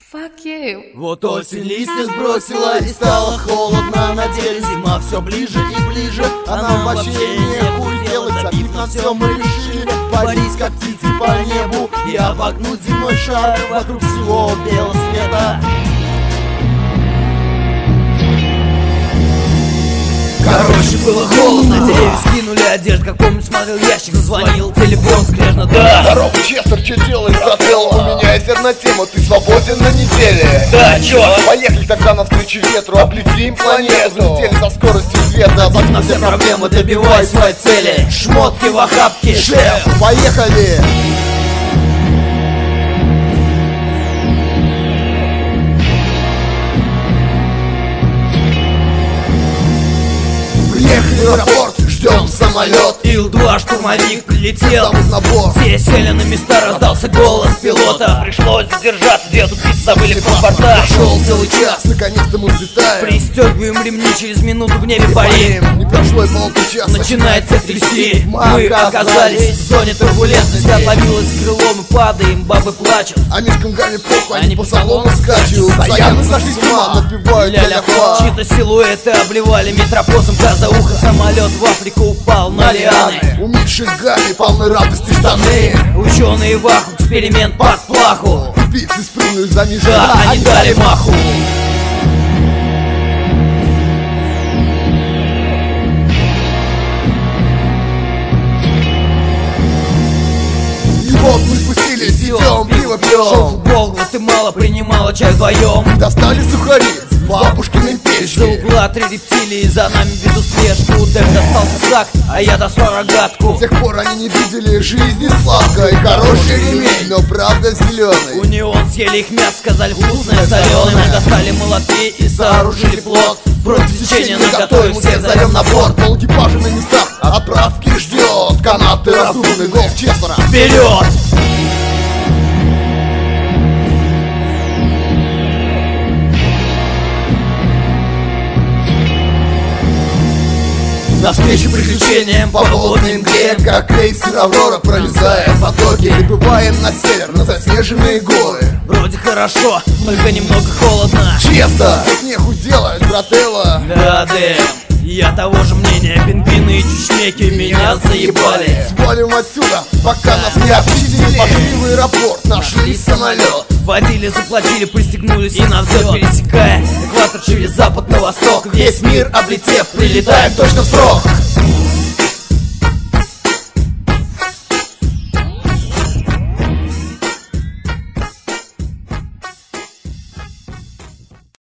Fuck you. Вот осень листья сбросила и стало холодно на деле. Зима все ближе и ближе, а нам вообще нехуй делать. Забив на все мы решили парить как птицы по небу и обогнуть земной шар вокруг всего белого света. Короче, было холодно, деревья скинули одежду. Как помню, смотрел ящик, зазвонил телефон, скрежно, да. Здорово, Честер, что делаешь, брателло? У меня есть одна тема, ты свободен на неделе. Да, чё? Поехали тогда навстречу ветру, облетим планету. Взлетели со скоростью света, На все проблемы добивай своей цели. Шмотки в охапке, шеф. Поехали! Приехали в аэропорт, ждем самолет. Ил-2 штурмовик прилетел, Зовут на борт. все сели на места, раздался голос пилота. Пришлось задержаться, где тут пить забыли паспорта. Прошел целый час, наконец-то мы взлетаем. Пристегиваем ремни, через минуту в небе парим. Не прошло и полчаса. Начинается трясти, Мы мы оказались в зоне турбулентности. Отломилось крыло, мы падаем, бабы плачут. А мишкам Гане похуй, Они они по салону скачут. Постоянно сошли с ума, напевают ля-ля-ха. Чьи-то силуэты обливали метропосом газа ухо. Самолет в Африку упал на лианы. У Миши Гани полны радости штаны. Ученые в аху, эксперимент под плаху. Пиццы спрыгнули за Мишей. Да, они дали маху. И вот мы спустились, идем, пиво пьем. Шел футбол, Гватемала принимала чай вдвоем. Достали сухари с бабушкиной За печки. угла три рептилии, за нами ведут слежку. Дэв достал тесак, а я достал рогатку. С тех пор они не видели жизни сладкой. Хороший ремень, но правда У зеленый. неон съели их мясо, сказали вкусное, соленое. Мы достали молотки и сооружили плот. Против течения наготове, всех зовем на борт. Пол экипажа на местах, отправки ждет. Канаты разумный, голос Честера. Вперед! Навстречу приключениям по болотным мгле. Как крейсер Аврора, прорезая потоки. Прибываем на север, на заснеженные горы. Вроде хорошо, только немного холодно. Честно, здесь нехуй делать, брателло. Да, Дэм, я того же мнения. Пингвины и чучмеки меня заебали. Свалим отсюда, пока нас не обчистили. Пошли в аэропорт, нашли самолет. Водили, заплатили, пристегнулись и на взлет. Пересекая экватор через запад на восток. Весь мир облетев, прилетаем точно в срок.